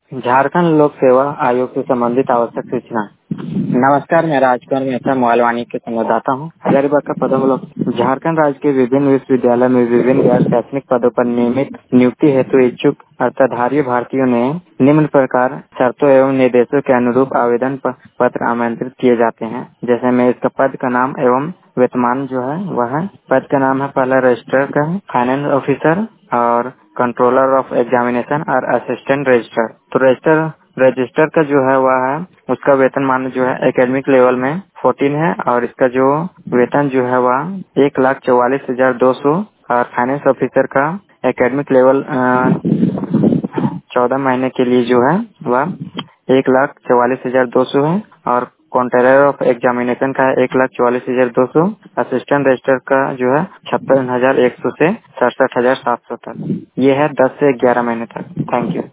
झारखंड लोक सेवा आयोग से संबंधित आवश्यक सूचना। नमस्कार, मैं राजकुमार मेहता मोबाइल के संवाददाता हूँ। हजारीबाग का पदों झारखंड राज्य के विभिन्न विश्वविद्यालय में विभिन्न गैर शैक्षणिक पदों पर नियमित नियुक्ति हेतु इच्छुक अर्थधारी भारतीयों ने निम्न प्रकार शर्तों एवं निर्देशों के अनुरूप आवेदन पत्र आमंत्रित किए जाते हैं। जैसे में इसका पद का नाम एवं वेतनमान जो है वह है। पद का नाम है, पहला रजिस्ट्रार का है, फाइनेंस ऑफिसर और कंट्रोलर ऑफ एग्जामिनेशन और असिस्टेंट रजिस्ट्रार। तो रजिस्टर का जो है वह है, उसका वेतनमान जो है एकेडमिक लेवल में 14 है और इसका जो वेतन जो है वह 1,44,200 और फाइनेंस ऑफिसर का एकेडमिक लेवल 14 महीने के लिए जो है वह 1,44,200 है और कंट्रोलर ऑफ एग्जामिनेशन का 1,44,200, असिस्टेंट रजिस्टर का जो है 56,100 से 67,700 तक। ये है 10 से 11 महीने तक। Thank you.